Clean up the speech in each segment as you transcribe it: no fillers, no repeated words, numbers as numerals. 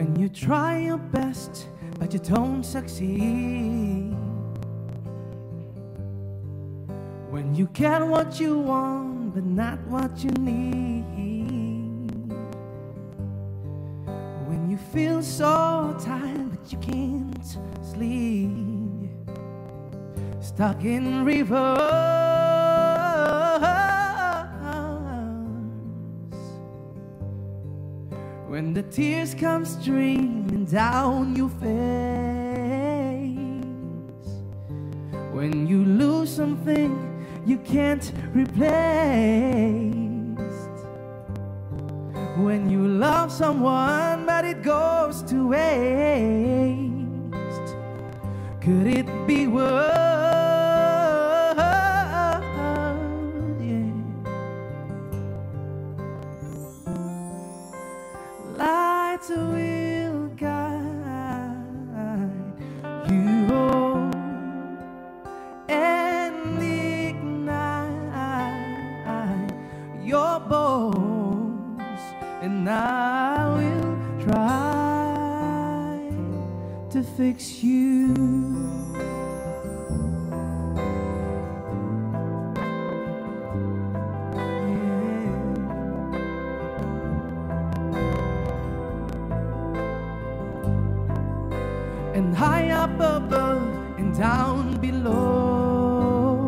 When you try your best, but you don't succeed. When you get what you want, but not what you need. When you feel so tired, but you can't sleep. Stuck in reverse. When the tears come streaming down your face. When you lose something you can't replace. When you love someone but it goes to waste. Could it be worse? Lights will guide you home and ignite your bones, and I will try to fix you. And high up above and down below.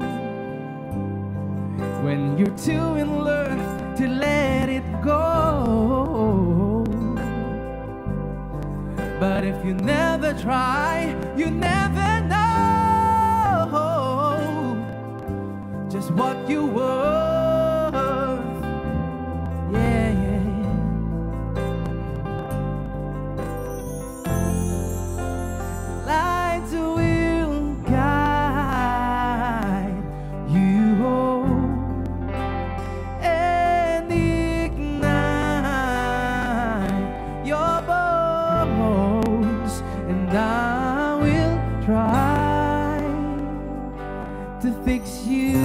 When you're too in love to let it go. But if you never try, you never know just what you worth. Yeah, yeah. Lights will guide you home and ignite your bones, and I will try to fix you.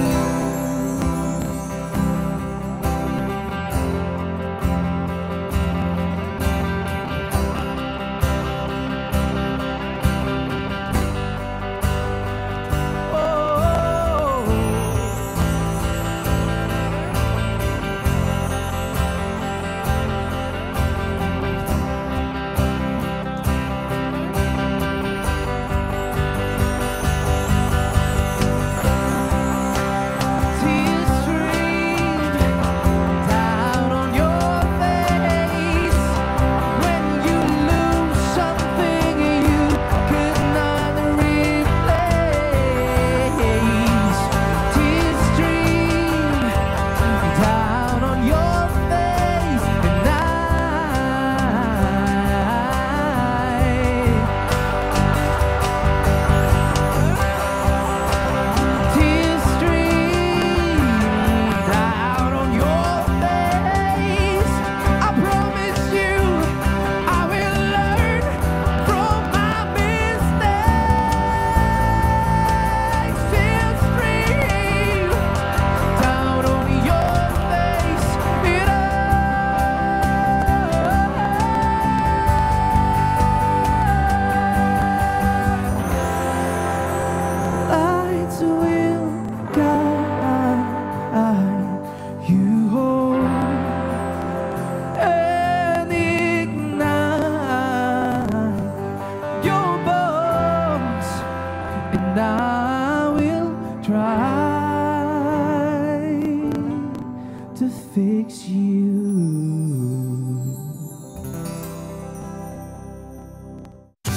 And I will try to fix you.